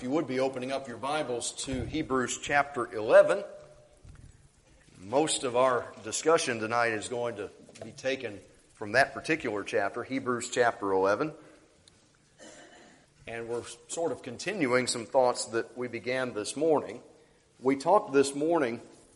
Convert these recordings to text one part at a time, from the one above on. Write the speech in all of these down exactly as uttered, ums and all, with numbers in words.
if you would be opening up your Bibles to Hebrews chapter eleven. Most of our discussion tonight is going to be taken from that particular chapter, Hebrews chapter eleven. And we're sort of continuing some thoughts that we began this morning. We talked this morning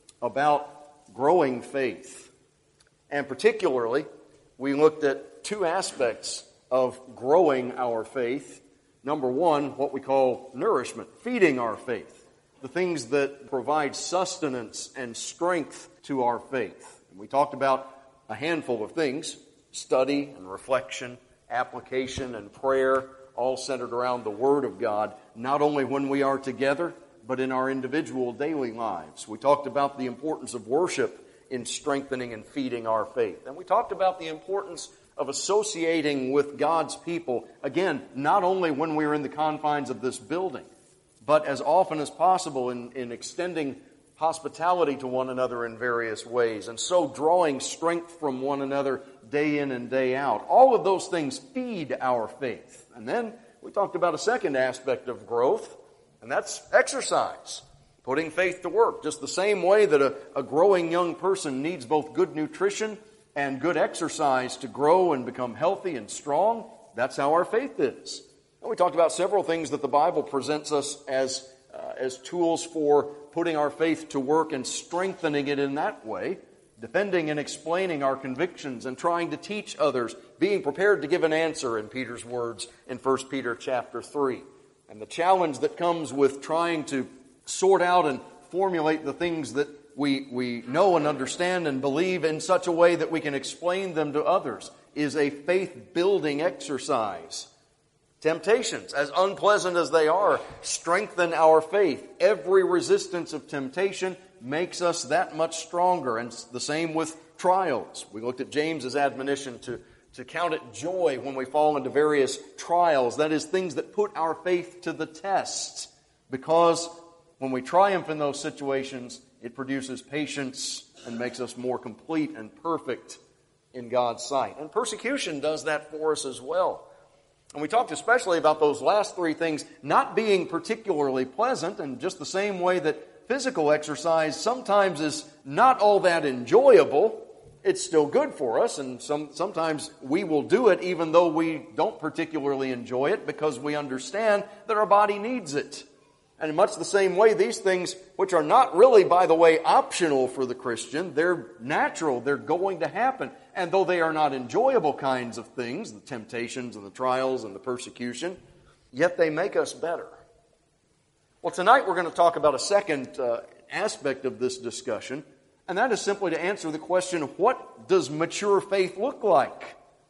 about growing faith. And particularly, we looked at two aspects of growing our faith. Number one, what we call nourishment, feeding our faith. The things that provide sustenance and strength to our faith. And we talked about a handful of things, study and reflection, application and prayer, all centered around the Word of God, not only when we are together, but in our individual daily lives. We talked about the importance of worship in strengthening and feeding our faith. And we talked about the importance of associating with God's people, again, not only when we're in the confines of this building, but as often as possible in, in extending hospitality to one another in various ways, and so drawing strength from one another day in and day out. All of those things feed our faith. And then we talked about a second aspect of growth, and that's exercise, putting faith to work. Just the same way that a, a growing young person needs both good nutrition and good exercise to grow and become healthy and strong, that's how our faith is. And we talked about several things that the Bible presents us as, uh, as tools for putting our faith to work and strengthening it in that way, defending and explaining our convictions and trying to teach others, being prepared to give an answer in Peter's words in First Peter chapter three. And the challenge that comes with trying to sort out and formulate the things that we, we know and understand and believe in such a way that we can explain them to others is a faith-building exercise. Temptations, as unpleasant as they are, strengthen our faith. Every resistance of temptation makes us that much stronger. And the same with trials. We looked at James's admonition to, to count it joy when we fall into various trials. That is, things that put our faith to the test. Because when we triumph in those situations, it produces patience and makes us more complete and perfect in God's sight. And persecution does that for us as well. And we talked especially about those last three things not being particularly pleasant, and just the same way that physical exercise sometimes is not all that enjoyable. It's still good for us, and some, sometimes we will do it even though we don't particularly enjoy it because we understand that our body needs it. And in much the same way, these things, which are not really, by the way, optional for the Christian, they're natural, they're going to happen. And though they are not enjoyable kinds of things, the temptations and the trials and the persecution, yet they make us better. Well, tonight we're going to talk about a second uh, aspect of this discussion, and that is simply to answer the question, what does mature faith look like?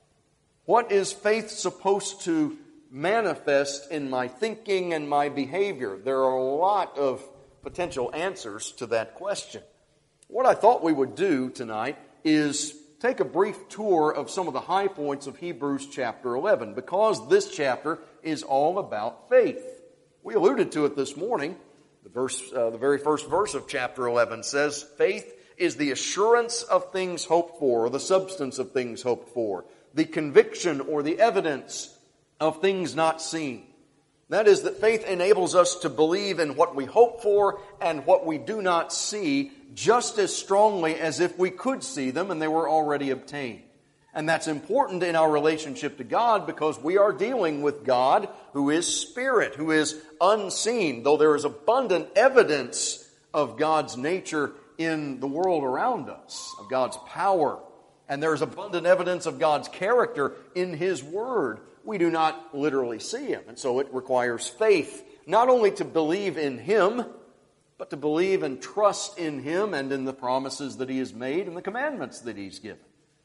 What is faith supposed to manifest in my thinking and my behavior? There are a lot of potential answers to that question. What I thought we would do tonight is take a brief tour of some of the high points of Hebrews chapter eleven, because this chapter is all about faith. We alluded to it this morning. The verse, uh, the very first verse of chapter eleven says, faith is the assurance of things hoped for, or the substance of things hoped for, the conviction or the evidence of things not seen. That is, that faith enables us to believe in what we hope for and what we do not see just as strongly as if we could see them and they were already obtained. And that's important in our relationship to God because we are dealing with God who is spirit, who is unseen, though there is abundant evidence of God's nature in the world around us, of God's power. And there is abundant evidence of God's character in His Word. We do not literally see Him. And so it requires faith, not only to believe in Him, but to believe and trust in Him and in the promises that He has made and the commandments that He's given.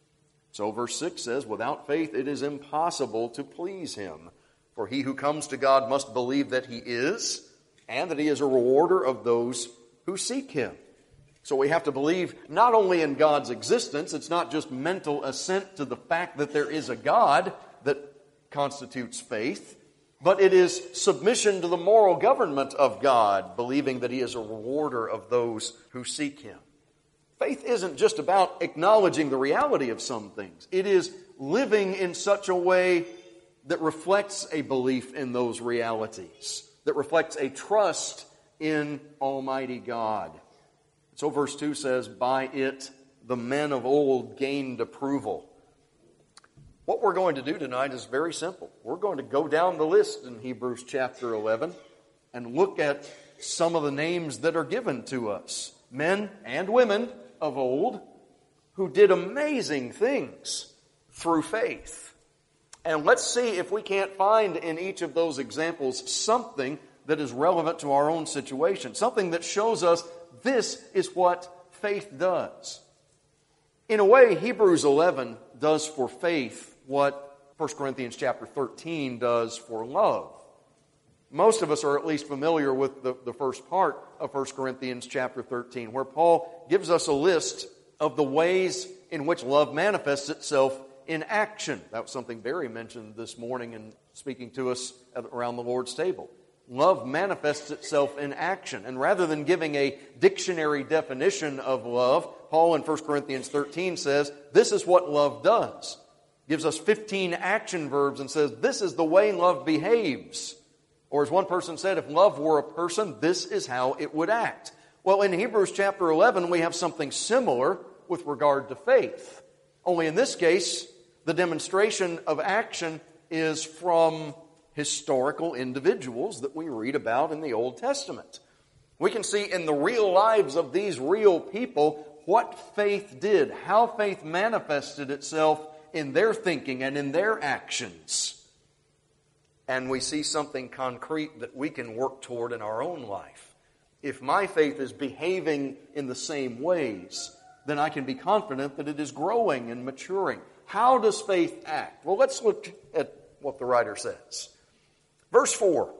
So verse six says, without faith it is impossible to please Him. For he who comes to God must believe that He is, and that He is a rewarder of those who seek Him. So we have to believe not only in God's existence, it's not just mental assent to the fact that there is a God that constitutes faith, but it is submission to the moral government of God, believing that He is a rewarder of those who seek Him. Faith isn't just about acknowledging the reality of some things. It is living in such a way that reflects a belief in those realities. that reflects a trust in Almighty God. So verse two says, by it the men of old gained approval. What we're going to do tonight is very simple. We're going to go down the list in Hebrews chapter eleven and look at some of the names that are given to us. Men and women of old who did amazing things through faith. And let's see if we can't find in each of those examples something that is relevant to our own situation. Something that shows us this is what faith does. In a way, Hebrews eleven does for faith what First Corinthians chapter thirteen does for love. Most of us are at least familiar with the, the first part of First Corinthians chapter thirteen, where Paul gives us a list of the ways in which love manifests itself in action. That was something Barry mentioned this morning in speaking to us at, around the Lord's table. Love manifests itself in action. And rather than giving a dictionary definition of love, Paul in First Corinthians thirteen says, this is what love does. Gives us fifteen action verbs and says, this is the way love behaves. Or as one person said, if love were a person, this is how it would act. Well, in Hebrews chapter eleven, we have something similar with regard to faith. Only in this case, the demonstration of action is from historical individuals that we read about in the Old Testament. We can see in the real lives of these real people what faith did, how faith manifested itself in their thinking and in their actions. And we see something concrete that we can work toward in our own life. If my faith is behaving in the same ways, then I can be confident that it is growing and maturing. How does faith act? Well, let's look at what the writer says. Verse four,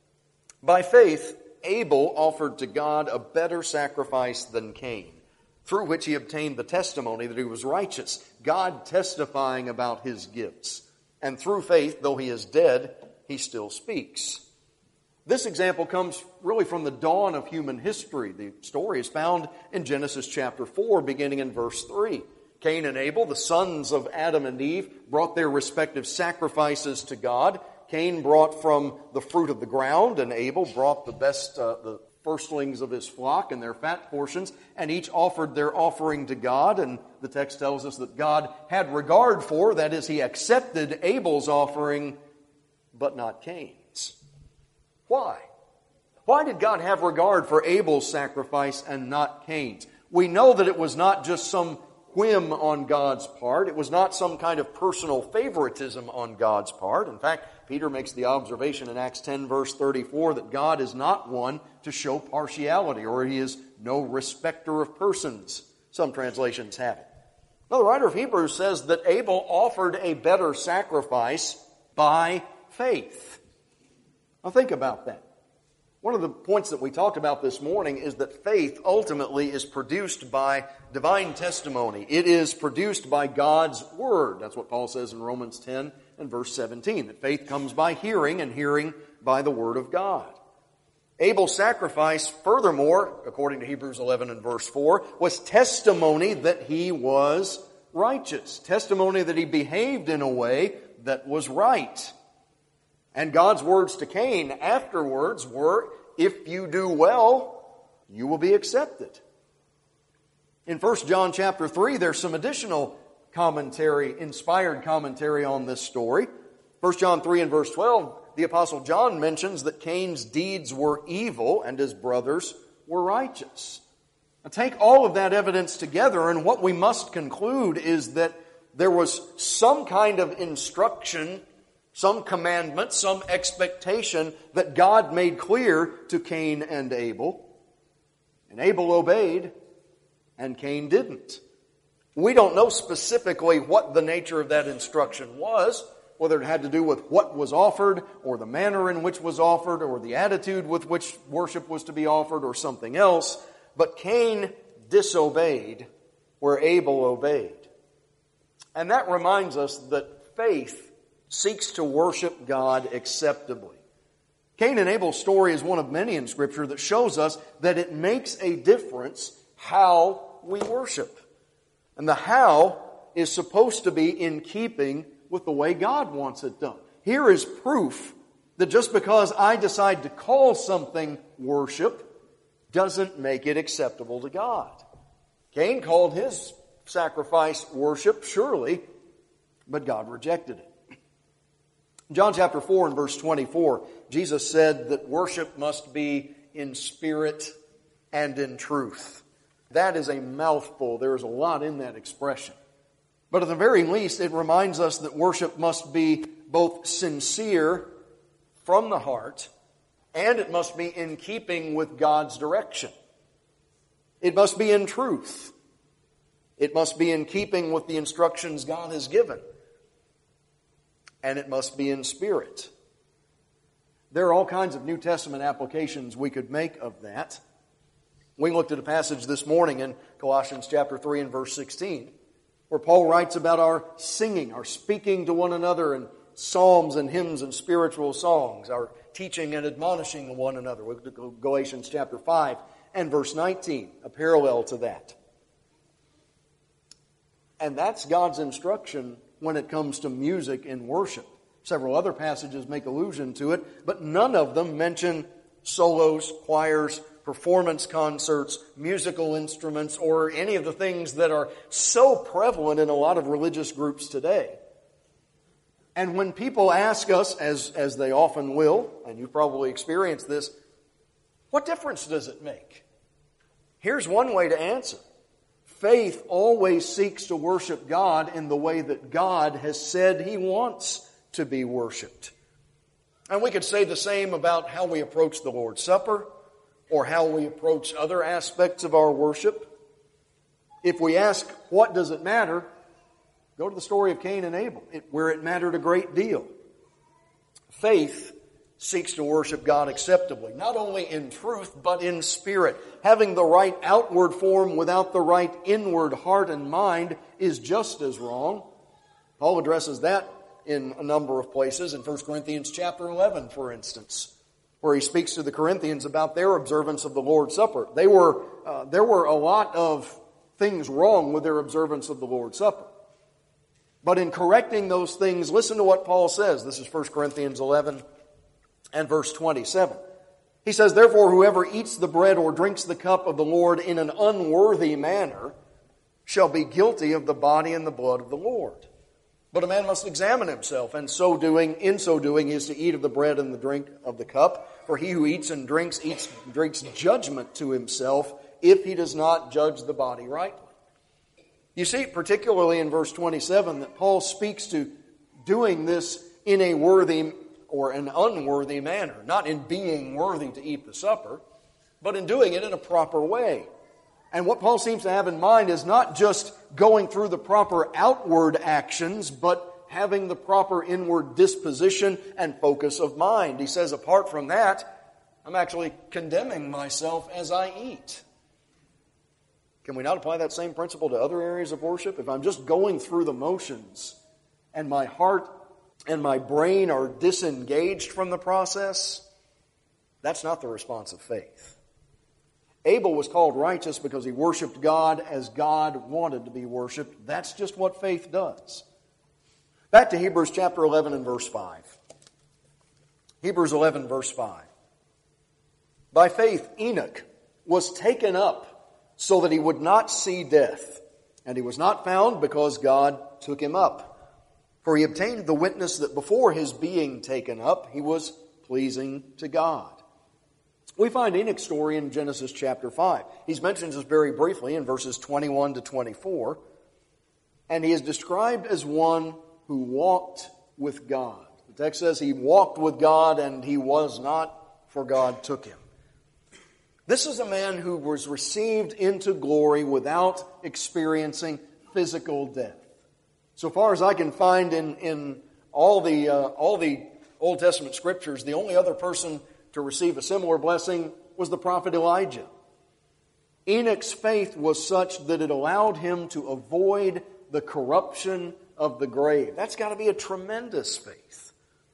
by faith, Abel offered to God a better sacrifice than Cain, through which he obtained the testimony that he was righteous, God testifying about his gifts. And through faith, though he is dead, he still speaks. This example comes really from the dawn of human history. The story is found in Genesis chapter four, beginning in verse three. Cain and Abel, the sons of Adam and Eve, brought their respective sacrifices to God. Cain brought from the fruit of the ground, and Abel brought the best, uh, the firstlings of his flock and their fat portions, and each offered their offering to God. And the text tells us that God had regard for, that is, he accepted Abel's offering, but not Cain's. Why? Why did God have regard for Abel's sacrifice and not Cain's? We know that it was not just some whim on God's part. It was not some kind of personal favoritism on God's part. In fact, Peter makes the observation in Acts ten, verse thirty-four, that God is not one to show partiality, or he is no respecter of persons. Some translations have it. Now, the writer of Hebrews says that Abel offered a better sacrifice by faith. Now, think about that. One of the points that we talked about this morning is that faith ultimately is produced by divine testimony. It is produced by God's Word. That's what Paul says in Romans ten and verse seventeen, that faith comes by hearing, and hearing by the Word of God. Abel's sacrifice, furthermore, according to Hebrews eleven and verse four, was testimony that he was righteous. Testimony that he behaved in a way that was right. And God's words to Cain afterwards were, if you do well, you will be accepted. In First John chapter three, there's some additional commentary, inspired commentary on this story. First John three and verse twelve, the Apostle John mentions that Cain's deeds were evil and his brothers were righteous. Now take all of that evidence together, and what we must conclude is that there was some kind of instruction, some commandment, some expectation that God made clear to Cain and Abel. And Abel obeyed, and Cain didn't. We don't know specifically what the nature of that instruction was, whether it had to do with what was offered, or the manner in which was offered, or the attitude with which worship was to be offered, or something else. But Cain disobeyed where Abel obeyed. And that reminds us that faith seeks to worship God acceptably. Cain and Abel's story is one of many in Scripture that shows us that it makes a difference how we worship. And the how is supposed to be in keeping with the way God wants it done. Here is proof that just because I decide to call something worship doesn't make it acceptable to God. Cain called his sacrifice worship, surely, but God rejected it. In John chapter four and verse twenty-four, Jesus said that worship must be in spirit and in truth. That is a mouthful. There is a lot in that expression. But at the very least, it reminds us that worship must be both sincere from the heart, and it must be in keeping with God's direction. It must be in truth. It must be in keeping with the instructions God has given. And it must be in spirit. There are all kinds of New Testament applications we could make of that. We looked at a passage this morning in Colossians chapter three and verse sixteen, where Paul writes about our singing, our speaking to one another in psalms and hymns and spiritual songs, our teaching and admonishing one another. We looked at Galatians chapter five and verse nineteen, a parallel to that. And that's God's instruction when it comes to music in worship. Several other passages make allusion to it, but none of them mention solos, choirs, performance concerts, musical instruments, or any of the things that are so prevalent in a lot of religious groups today. And when people ask us, as, as they often will, and you've probably experienced this, what difference does it make? Here's one way to answer. Faith always seeks to worship God in the way that God has said He wants to be worshiped. And we could say the same about how we approach the Lord's Supper or how we approach other aspects of our worship. If we ask, what does it matter? Go to the story of Cain and Abel, where it mattered a great deal. Faith seeks to worship God acceptably, not only in truth, but in spirit. Having the right outward form without the right inward heart and mind is just as wrong. Paul addresses that in a number of places, in First Corinthians chapter eleven, for instance, where he speaks to the Corinthians about their observance of the Lord's Supper. They were, uh, there were a lot of things wrong with their observance of the Lord's Supper. But in correcting those things, listen to what Paul says. This is First Corinthians eleven and verse twenty-seven. He says, "Therefore, whoever eats the bread or drinks the cup of the Lord in an unworthy manner shall be guilty of the body and the blood of the Lord. But a man must examine himself, and so doing, in so doing, is to eat of the bread and the drink of the cup. For he who eats and drinks, eats, drinks judgment to himself, if he does not judge the body rightly." You see, particularly in verse twenty-seven, that Paul speaks to doing this in a worthy or an unworthy manner. Not in being worthy to eat the supper, but in doing it in a proper way. And what Paul seems to have in mind is not just going through the proper outward actions, but having the proper inward disposition and focus of mind. He says, apart from that, I'm actually condemning myself as I eat. Can we not apply that same principle to other areas of worship? If I'm just going through the motions and my heart and my brain are disengaged from the process, that's not the response of faith. Abel was called righteous because he worshiped God as God wanted to be worshiped. That's just what faith does. Back to Hebrews chapter eleven and verse five. Hebrews eleven verse five. By faith Enoch was taken up so that he would not see death, and he was not found because God took him up. For he obtained the witness that before his being taken up, he was pleasing to God. We find Enoch's story in Genesis chapter five. He's mentioned this very briefly in verses twenty-one to twenty-four. And he is described as one who walked with God. The text says he walked with God and he was not, for God took him. This is a man who was received into glory without experiencing physical death. So far as I can find in, in all the uh, all the Old Testament scriptures, the only other person to receive a similar blessing was the prophet Elijah. Enoch's faith was such that it allowed him to avoid the corruption of the grave. That's got to be a tremendous faith.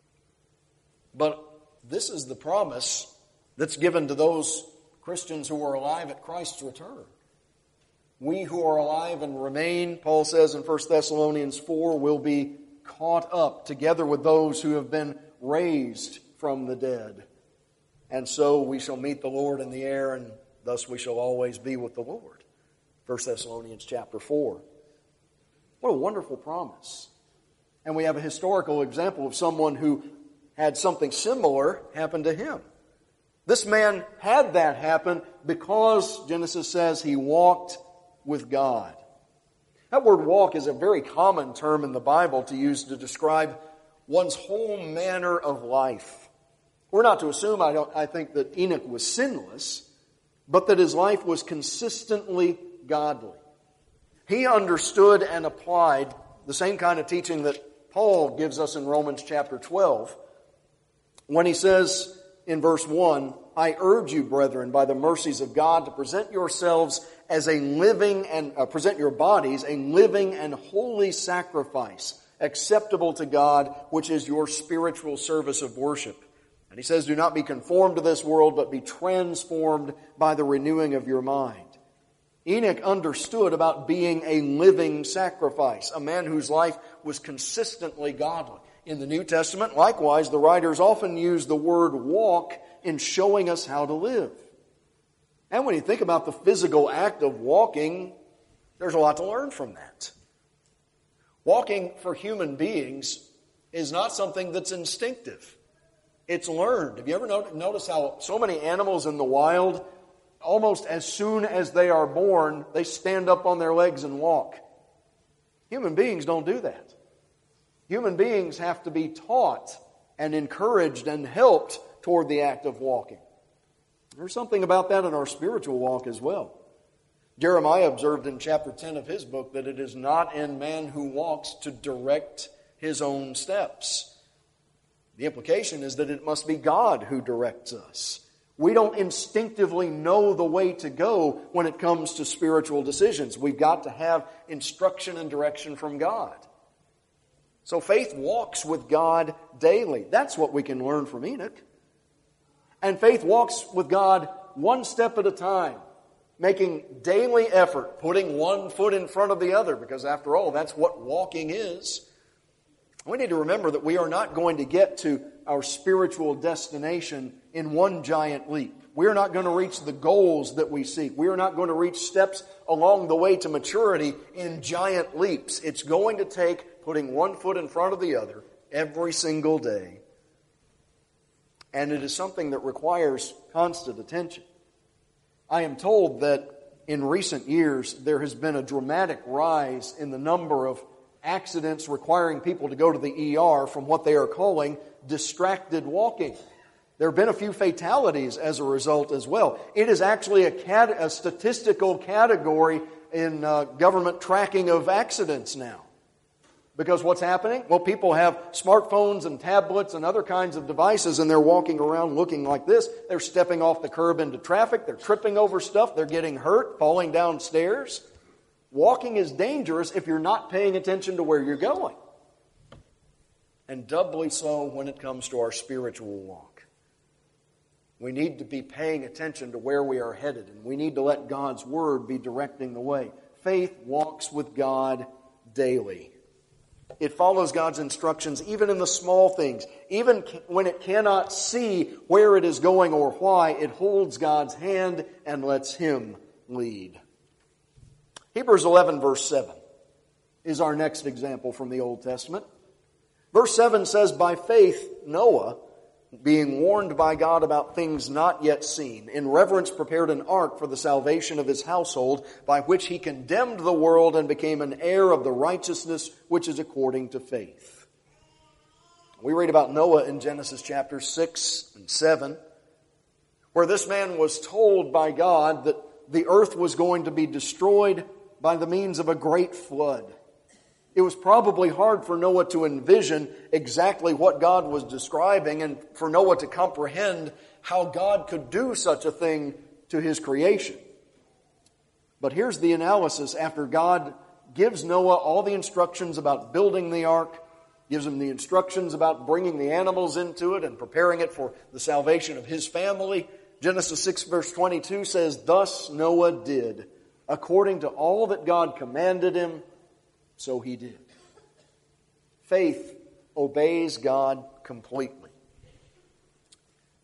But this is the promise that's given to those Christians who are alive at Christ's return. We who are alive and remain, Paul says in First Thessalonians four, will be caught up together with those who have been raised from the dead. And so we shall meet the Lord in the air, and thus we shall always be with the Lord. First Thessalonians chapter four. What a wonderful promise. And we have a historical example of someone who had something similar happen to him. This man had that happen because, Genesis says, he walked with God. That word walk is a very common term in the Bible to use to describe one's whole manner of life. We're not to assume, I don't, I think, that Enoch was sinless, but that his life was consistently godly. He understood and applied the same kind of teaching that Paul gives us in Romans chapter twelve, when he says in verse one, I urge you, brethren, by the mercies of God, to present yourselves as a living and uh, present your bodies a living and holy sacrifice, acceptable to God, which is your spiritual service of worship. And he says, do not be conformed to this world, but be transformed by the renewing of your mind. Enoch understood about being a living sacrifice, a man whose life was consistently godly. In the New Testament, likewise, the writers often use the word walk in showing us how to live. And when you think about the physical act of walking, there's a lot to learn from that. Walking for human beings is not something that's instinctive. It's learned. Have you ever noticed how so many animals in the wild, almost as soon as they are born, they stand up on their legs and walk? Human beings don't do that. Human beings have to be taught and encouraged and helped toward the act of walking. There's something about that in our spiritual walk as well. Jeremiah observed in chapter ten of his book that it is not in man who walks to direct his own steps. The implication is that it must be God who directs us. We don't instinctively know the way to go when it comes to spiritual decisions. We've got to have instruction and direction from God. So faith walks with God daily. That's what we can learn from Enoch. And faith walks with God one step at a time, making daily effort, putting one foot in front of the other, because after all, that's what walking is. We need to remember that we are not going to get to our spiritual destination in one giant leap. We are not going to reach the goals that we seek. We are not going to reach steps along the way to maturity in giant leaps. It's going to take putting one foot in front of the other every single day. And it is something that requires constant attention. I am told that in recent years there has been a dramatic rise in the number of accidents requiring people to go to the E R from what they are calling distracted walking. There have been a few fatalities as a result as well. It is actually a, cat- a statistical category in uh, government tracking of accidents now. Because what's happening? Well, people have smartphones and tablets and other kinds of devices, and they're walking around looking like this. They're stepping off the curb into traffic. They're tripping over stuff. They're getting hurt, falling down stairs. Walking is dangerous if you're not paying attention to where you're going. And doubly so when it comes to our spiritual walk. We need to be paying attention to where we are headed, and we need to let God's Word be directing the way. Faith walks with God daily. It follows God's instructions even in the small things. Even when it cannot see where it is going or why, it holds God's hand and lets Him lead. Hebrews eleven verse seven is our next example from the Old Testament. Verse seven says, by faith Noah, being warned by God about things not yet seen, in reverence prepared an ark for the salvation of his household, by which he condemned the world and became an heir of the righteousness which is according to faith. We read about Noah in Genesis chapter six and seven, where this man was told by God that the earth was going to be destroyed by the means of a great flood. It was probably hard for Noah to envision exactly what God was describing and for Noah to comprehend how God could do such a thing to his creation. But here's the analysis after God gives Noah all the instructions about building the ark, gives him the instructions about bringing the animals into it and preparing it for the salvation of his family. Genesis six verse twenty-two says, thus Noah did, according to all that God commanded him, so he did. Faith obeys God completely.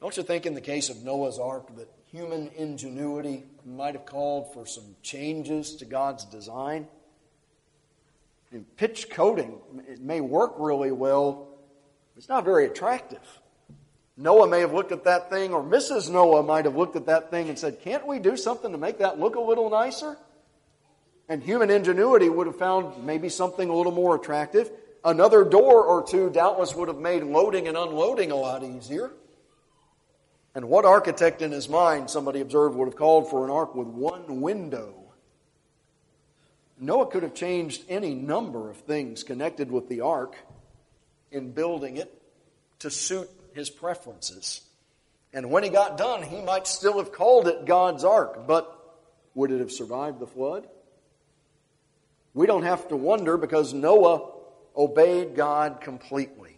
Don't you think in the case of Noah's Ark that human ingenuity might have called for some changes to God's design? In pitch coating, it may work really well, but it's not very attractive. Noah may have looked at that thing, or Missus Noah might have looked at that thing and said, can't we do something to make that look a little nicer? And human ingenuity would have found maybe something a little more attractive. Another door or two doubtless would have made loading and unloading a lot easier. And what architect in his mind, somebody observed, would have called for an ark with one window? Noah could have changed any number of things connected with the ark in building it to suit his preferences. And when he got done, he might still have called it God's ark, but would it have survived the flood? We don't have to wonder, because Noah obeyed God completely.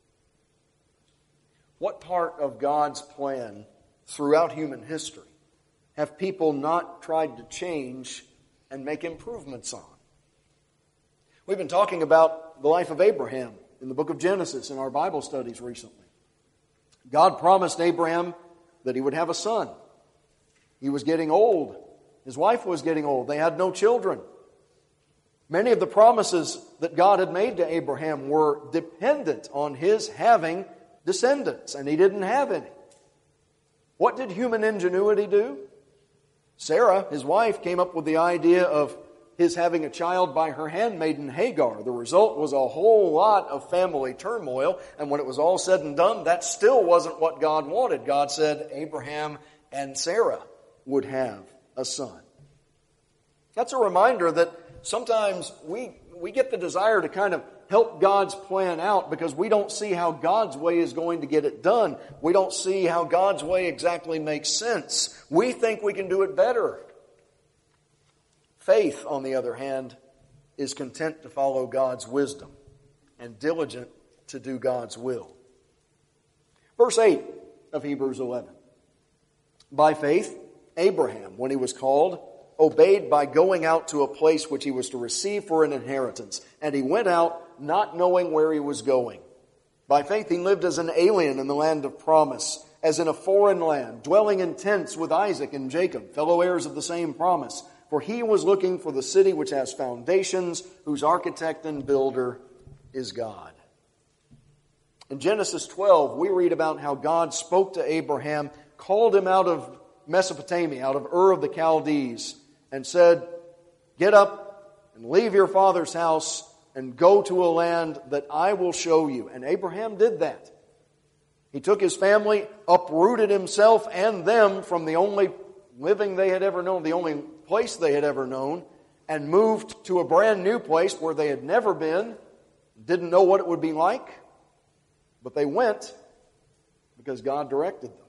What part of God's plan throughout human history have people not tried to change and make improvements on? We've been talking about the life of Abraham in the book of Genesis in our Bible studies recently. God promised Abraham that he would have a son. He was getting old. His wife was getting old. They had no children. Many of the promises that God had made to Abraham were dependent on his having descendants, and he didn't have any. What did human ingenuity do? Sarah, his wife, came up with the idea of his having a child by her handmaiden Hagar. The result was a whole lot of family turmoil, and when it was all said and done, that still wasn't what God wanted. God said Abraham and Sarah would have a son. That's a reminder that sometimes we we get the desire to kind of help God's plan out because we don't see how God's way is going to get it done. We don't see how God's way exactly makes sense. We think we can do it better. Faith, on the other hand, is content to follow God's wisdom and diligent to do God's will. Verse eight of Hebrews eleven. By faith, Abraham, when he was called, obeyed by going out to a place which he was to receive for an inheritance. And he went out not knowing where he was going. By faith he lived as an alien in the land of promise, as in a foreign land, dwelling in tents with Isaac and Jacob, fellow heirs of the same promise. For he was looking for the city which has foundations, whose architect and builder is God. In Genesis twelve, we read about how God spoke to Abraham, called him out of Mesopotamia, out of Ur of the Chaldees, and said, get up and leave your father's house and go to a land that I will show you. And Abraham did that. He took his family, uprooted himself and them from the only living they had ever known, the only place they had ever known, and moved to a brand new place where they had never been, didn't know what it would be like, but they went because God directed them.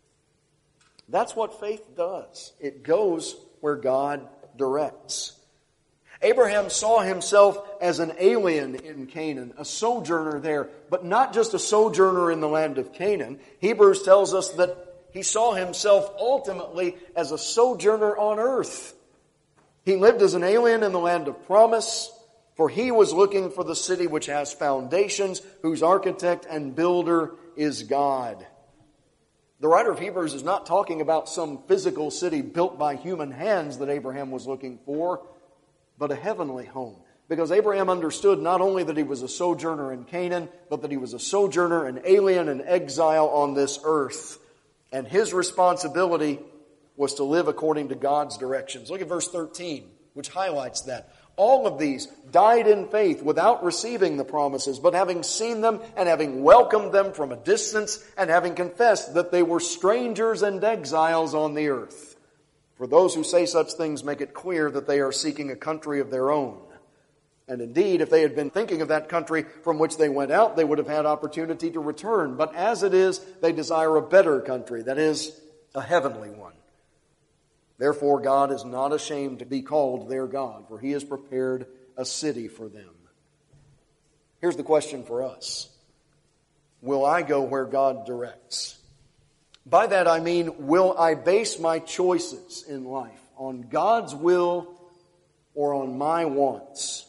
That's what faith does. It goes where God directs. Abraham saw himself as an alien in Canaan, a sojourner there, but not just a sojourner in the land of Canaan. Hebrews tells us that he saw himself ultimately as a sojourner on earth. He lived as an alien in the land of promise, for he was looking for the city which has foundations, whose architect and builder is God. The writer of Hebrews is not talking about some physical city built by human hands that Abraham was looking for, but a heavenly home. Because Abraham understood not only that he was a sojourner in Canaan, but that he was a sojourner, an alien, an exile on this earth. And his responsibility was to live according to God's directions. Look at verse thirteen, which highlights that. All of these died in faith without receiving the promises, but having seen them and having welcomed them from a distance and having confessed that they were strangers and exiles on the earth. For those who say such things make it clear that they are seeking a country of their own. And indeed, if they had been thinking of that country from which they went out, they would have had opportunity to return. But as it is, they desire a better country, that is, a heavenly one. Therefore, God is not ashamed to be called their God, for He has prepared a city for them. Here's the question for us. Will I go where God directs? By that I mean, will I base my choices in life on God's will or on my wants?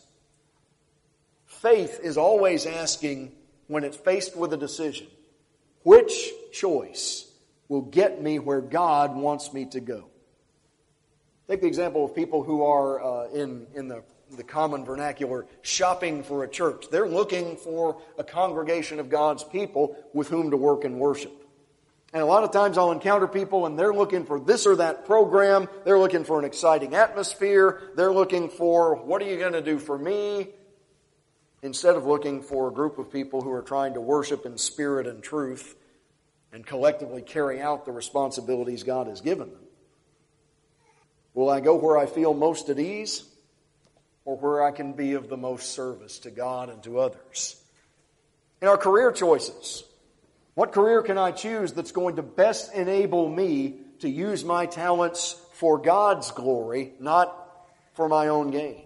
Faith is always asking, when it's faced with a decision, which choice will get me where God wants me to go. Take the example of people who are uh, in, in the, the common vernacular shopping for a church. They're looking for a congregation of God's people with whom to work and worship. And a lot of times I'll encounter people and they're looking for this or that program. They're looking for an exciting atmosphere. They're looking for, what are you going to do for me? Instead of looking for a group of people who are trying to worship in spirit and truth and collectively carry out the responsibilities God has given them. Will I go where I feel most at ease, or where I can be of the most service to God and to others? In our career choices, what career can I choose that's going to best enable me to use my talents for God's glory, not for my own gain?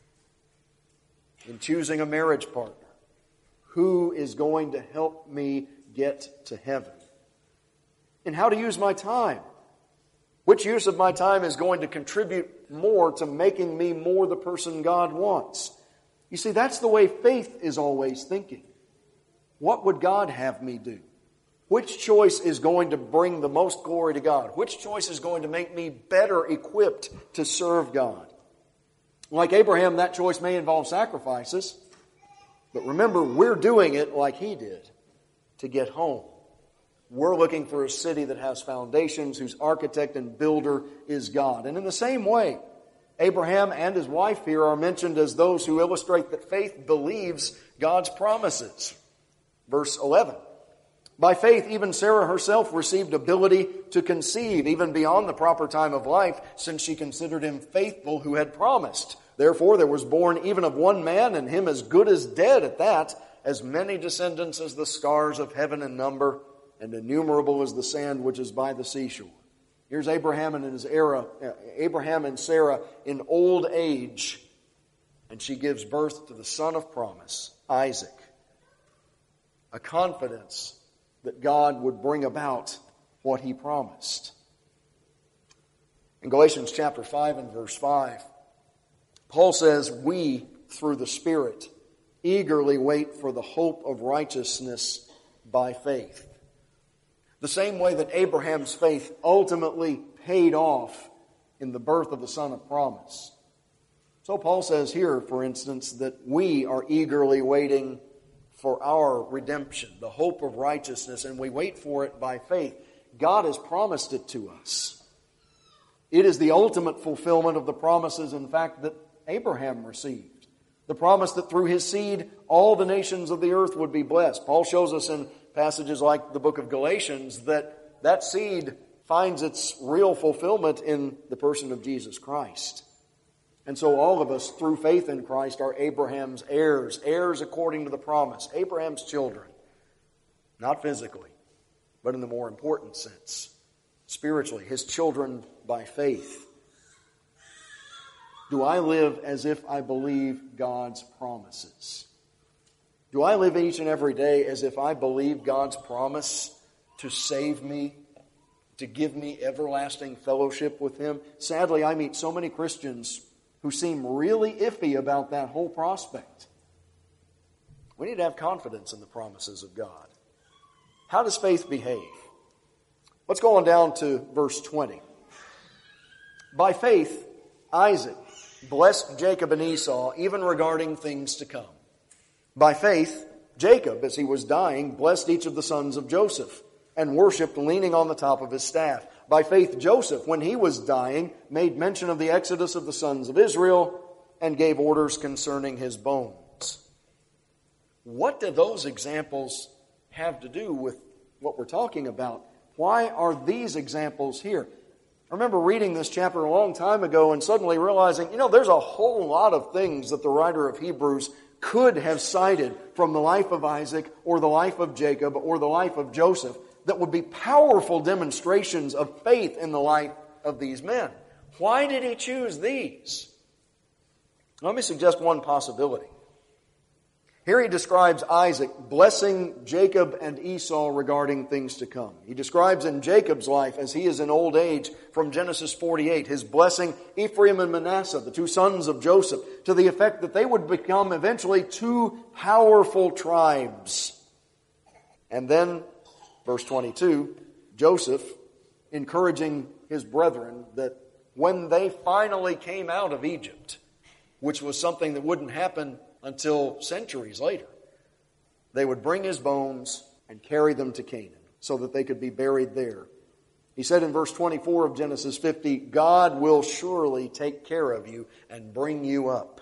In choosing a marriage partner, who is going to help me get to heaven? And how to use my time. Which use of my time is going to contribute more to making me more the person God wants? You see, that's the way faith is always thinking. What would God have me do? Which choice is going to bring the most glory to God? Which choice is going to make me better equipped to serve God? Like Abraham, that choice may involve sacrifices. But remember, we're doing it like he did, to get home. We're looking for a city that has foundations, whose architect and builder is God. And in the same way, Abraham and his wife here are mentioned as those who illustrate that faith believes God's promises. Verse eleven. By faith, even Sarah herself received ability to conceive, even beyond the proper time of life, since she considered him faithful who had promised. Therefore, there was born even of one man, and him as good as dead at that, as many descendants as the stars of heaven in number, and innumerable as the sand which is by the seashore. Here's Abraham and his era, Abraham and Sarah in old age, and she gives birth to the son of promise, Isaac. A confidence that God would bring about what he promised. In Galatians chapter five and verse five, Paul says, we, through the Spirit, eagerly wait for the hope of righteousness by faith. The same way that Abraham's faith ultimately paid off in the birth of the Son of Promise. So Paul says here, for instance, that we are eagerly waiting for our redemption, the hope of righteousness, and we wait for it by faith. God has promised it to us. It is the ultimate fulfillment of the promises, in fact, that Abraham received. The promise that through his seed, all the nations of the earth would be blessed. Paul shows us in passages like the book of Galatians that that seed finds its real fulfillment in the person of Jesus Christ. And so all of us, through faith in Christ, are Abraham's heirs, heirs according to the promise, Abraham's children. Not physically, but in the more important sense, spiritually, his children by faith. Do I live as if I believe God's promises? Do I live each and every day as if I believe God's promise to save me, to give me everlasting fellowship with Him? Sadly, I meet so many Christians who seem really iffy about that whole prospect. We need to have confidence in the promises of God. How does faith behave? Let's go on down to verse twenty. By faith, Isaac blessed Jacob and Esau, even regarding things to come. By faith, Jacob, as he was dying, blessed each of the sons of Joseph, and worshipped leaning on the top of his staff. By faith, Joseph, when he was dying, made mention of the exodus of the sons of Israel, and gave orders concerning his bones. What do those examples have to do with what we're talking about? Why are these examples here? I remember reading this chapter a long time ago and suddenly realizing, you know, there's a whole lot of things that the writer of Hebrews could have cited from the life of Isaac or the life of Jacob or the life of Joseph that would be powerful demonstrations of faith in the life of these men. Why did he choose these? Let me suggest one possibility. Here he describes Isaac blessing Jacob and Esau regarding things to come. He describes in Jacob's life, as he is in old age, from Genesis forty-eight, his blessing Ephraim and Manasseh, the two sons of Joseph, to the effect that they would become eventually two powerful tribes. And then, verse twenty-two, Joseph encouraging his brethren that when they finally came out of Egypt, which was something that wouldn't happen until centuries later, they would bring his bones and carry them to Canaan so that they could be buried there. He said in verse twenty-four of Genesis fifty, God will surely take care of you and bring you up.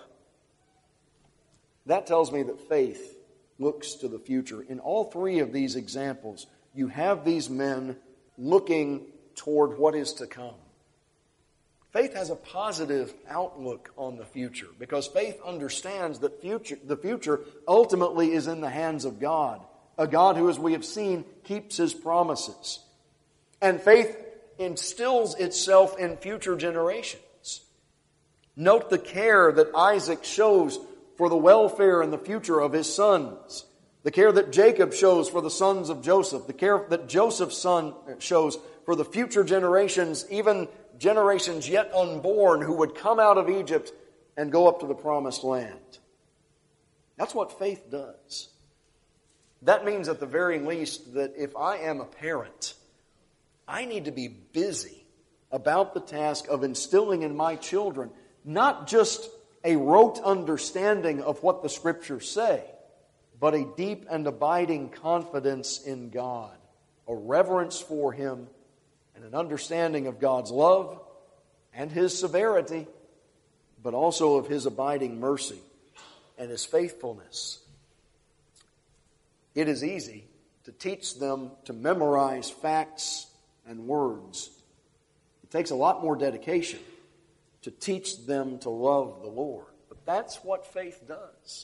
That tells me that faith looks to the future. In all three of these examples, you have these men looking toward what is to come. Faith has a positive outlook on the future because faith understands that future, the future ultimately is in the hands of God, a God who, as we have seen, keeps His promises. And faith instills itself in future generations. Note the care that Isaac shows for the welfare and the future of his sons. The care that Jacob shows for the sons of Joseph. The care that Joseph's son shows for the future generations, even generations yet unborn who would come out of Egypt and go up to the promised land. That's what faith does. That means at the very least that if I am a parent, I need to be busy about the task of instilling in my children not just a rote understanding of what the Scriptures say, but a deep and abiding confidence in God, a reverence for Him, and an understanding of God's love and His severity, but also of His abiding mercy and His faithfulness. It is easy to teach them to memorize facts and words. It takes a lot more dedication to teach them to love the Lord. But that's what faith does.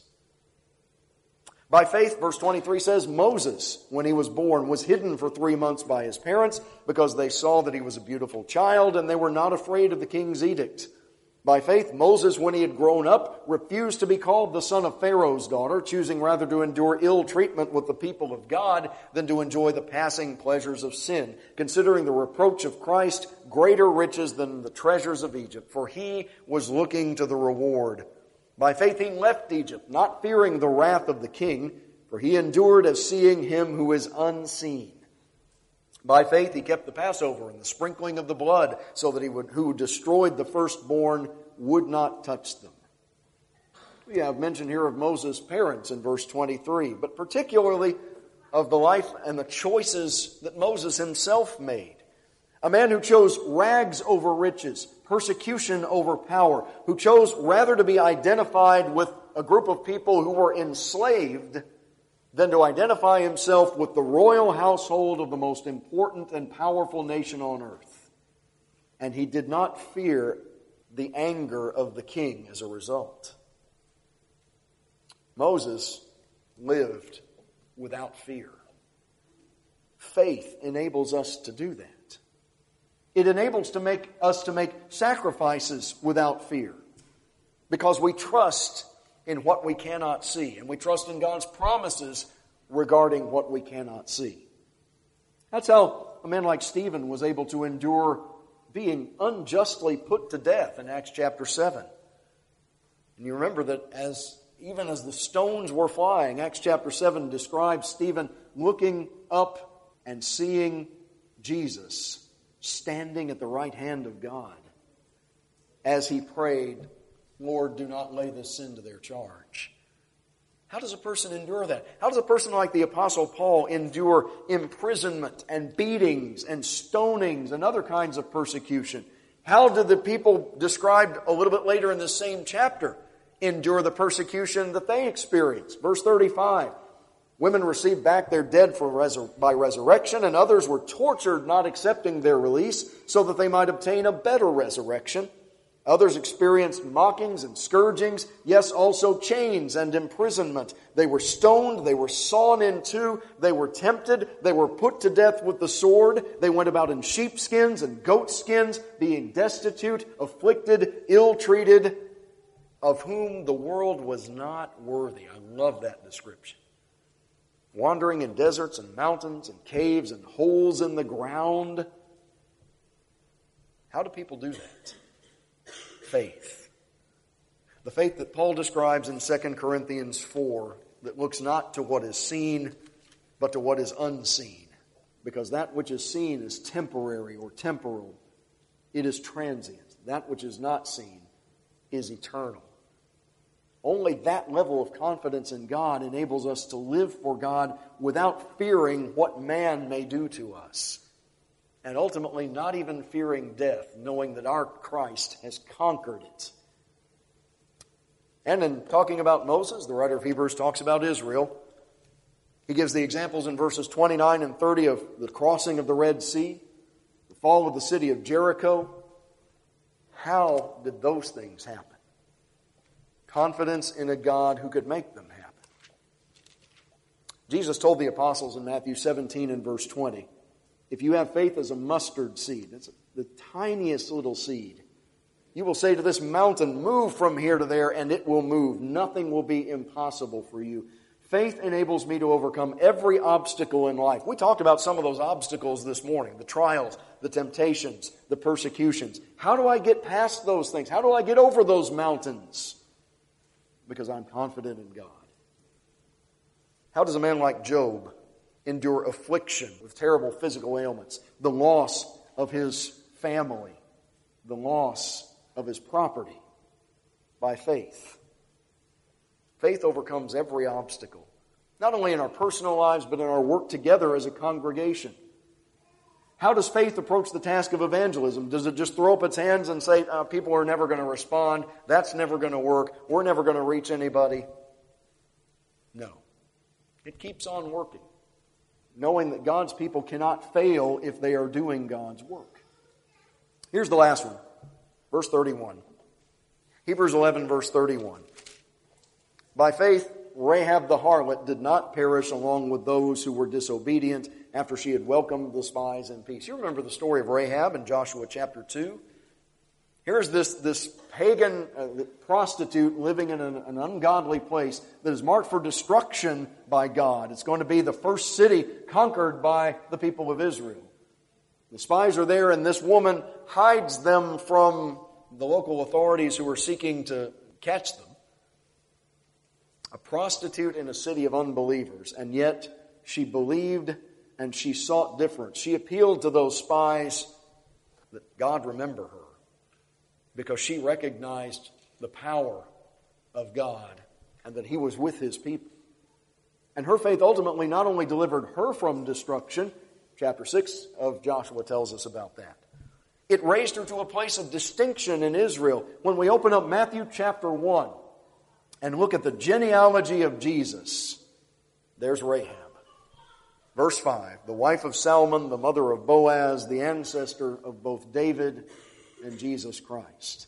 By faith, verse twenty-three says, Moses, when he was born, was hidden for three months by his parents because they saw that he was a beautiful child and they were not afraid of the king's edict. By faith, Moses, when he had grown up, refused to be called the son of Pharaoh's daughter, choosing rather to endure ill treatment with the people of God than to enjoy the passing pleasures of sin, considering the reproach of Christ greater riches than the treasures of Egypt, for he was looking to the reward. By faith he left Egypt, not fearing the wrath of the king, for he endured as seeing him who is unseen. By faith he kept the Passover and the sprinkling of the blood, so that he would, who destroyed the firstborn would not touch them. We have mention here of Moses' parents in verse twenty-three, but particularly of the life and the choices that Moses himself made. A man who chose rags over riches, persecution over power, who chose rather to be identified with a group of people who were enslaved than to identify himself with the royal household of the most important and powerful nation on earth. And he did not fear the anger of the king as a result. Moses lived without fear. Faith enables us to do that. It enables to make us to make sacrifices without fear, because we trust in what we cannot see, and we trust in God's promises regarding what we cannot see. That's how a man like Stephen was able to endure being unjustly put to death in Acts chapter seven. And you remember that as even as the stones were flying, Acts chapter seven describes Stephen looking up and seeing Jesus standing at the right hand of God as he prayed, Lord, do not lay this sin to their charge. How does a person endure that? How does a person like the Apostle Paul endure imprisonment and beatings and stonings and other kinds of persecution? How did the people described a little bit later in this same chapter endure the persecution that they experienced? Verse thirty-five, women received back their dead for resur- by resurrection, and others were tortured, not accepting their release, so that they might obtain a better resurrection. Others experienced mockings and scourgings, yes, also chains and imprisonment. They were stoned, they were sawn in two, they were tempted, they were put to death with the sword. They went about in sheepskins and goatskins, being destitute, afflicted, ill-treated, of whom the world was not worthy. I love that description. Wandering in deserts and mountains and caves and holes in the ground. How do people do that? Faith. The faith that Paul describes in Second Corinthians four, that looks not to what is seen, but to what is unseen. Because that which is seen is temporary or temporal. It is transient. That which is not seen is eternal. Only that level of confidence in God enables us to live for God without fearing what man may do to us. And ultimately not even fearing death, knowing that our Christ has conquered it. And in talking about Moses, the writer of Hebrews talks about Israel. He gives the examples in verses twenty-nine and thirty of the crossing of the Red Sea, the fall of the city of Jericho. How did those things happen? Confidence in a God who could make them happen. Jesus told the apostles in Matthew seventeen and verse twenty, if you have faith as a mustard seed, that's the tiniest little seed, you will say to this mountain, move from here to there, and it will move. Nothing will be impossible for you. Faith enables me to overcome every obstacle in life. We talked about some of those obstacles this morning, the trials, the temptations, the persecutions. How do I get past those things? How do I get over those mountains? Because I'm confident in God. How does a man like Job endure affliction with terrible physical ailments, the loss of his family, the loss of his property? By faith. Faith overcomes every obstacle, not only in our personal lives, but in our work together as a congregation. How does faith approach the task of evangelism? Does it just throw up its hands and say, uh, people are never going to respond, that's never going to work, we're never going to reach anybody? No. It keeps on working, knowing that God's people cannot fail if they are doing God's work. Here's the last one, verse thirty-one. Hebrews eleven, verse thirty-one. By faith, Rahab the harlot did not perish along with those who were disobedient after she had welcomed the spies in peace. You remember the story of Rahab in Joshua chapter two? Here's this, this pagan uh, prostitute living in an, an ungodly place that is marked for destruction by God. It's going to be the first city conquered by the people of Israel. The spies are there, and this woman hides them from the local authorities who are seeking to catch them. A prostitute in a city of unbelievers, and yet she believed and she sought difference. She appealed to those spies that God remember her because she recognized the power of God and that He was with His people. And her faith ultimately not only delivered her from destruction, chapter six of Joshua tells us about that. It raised her to a place of distinction in Israel. When we open up Matthew chapter one, and look at the genealogy of Jesus, there's Rahab. Verse five, the wife of Salmon, the mother of Boaz, the ancestor of both David and Jesus Christ.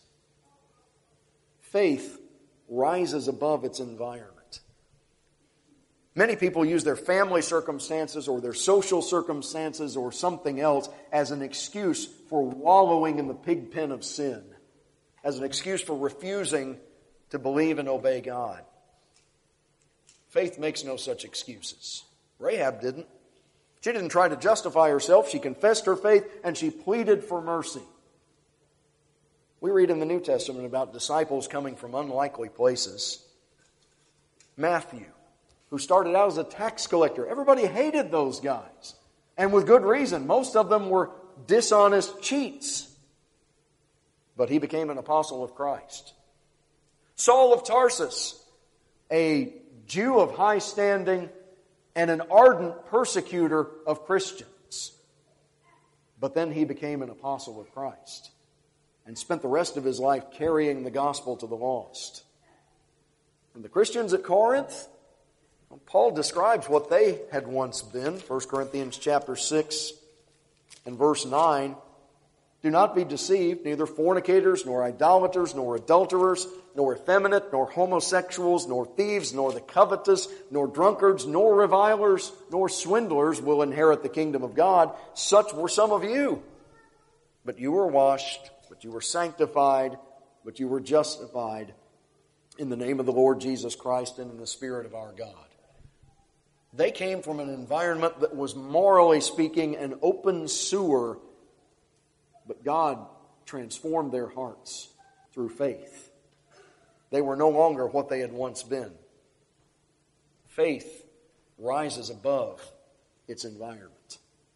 Faith rises above its environment. Many people use their family circumstances or their social circumstances or something else as an excuse for wallowing in the pig pen of sin, as an excuse for refusing to believe and obey God. Faith makes no such excuses. Rahab didn't. She didn't try to justify herself. She confessed her faith and she pleaded for mercy. We read in the New Testament about disciples coming from unlikely places. Matthew, who started out as a tax collector. Everybody hated those guys. And with good reason. Most of them were dishonest cheats. But he became an apostle of Christ. Saul of Tarsus, a Jew of high standing and an ardent persecutor of Christians. But then he became an apostle of Christ and spent the rest of his life carrying the gospel to the lost. And the Christians at Corinth, well, Paul describes what they had once been. First Corinthians chapter six and verse nine. Do not be deceived, neither fornicators, nor idolaters, nor adulterers, nor effeminate, nor homosexuals, nor thieves, nor the covetous, nor drunkards, nor revilers, nor swindlers will inherit the kingdom of God. Such were some of you. But you were washed, but you were sanctified, but you were justified in the name of the Lord Jesus Christ and in the Spirit of our God. They came from an environment that was, morally speaking, an open sewer. But God transformed their hearts through faith. They were no longer what they had once been. Faith rises above its environment.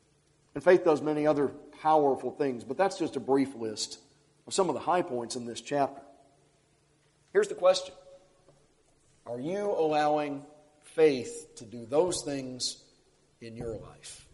And faith does many other powerful things, but that's just a brief list of some of the high points in this chapter. Here's the question. Are you allowing faith to do those things in your life?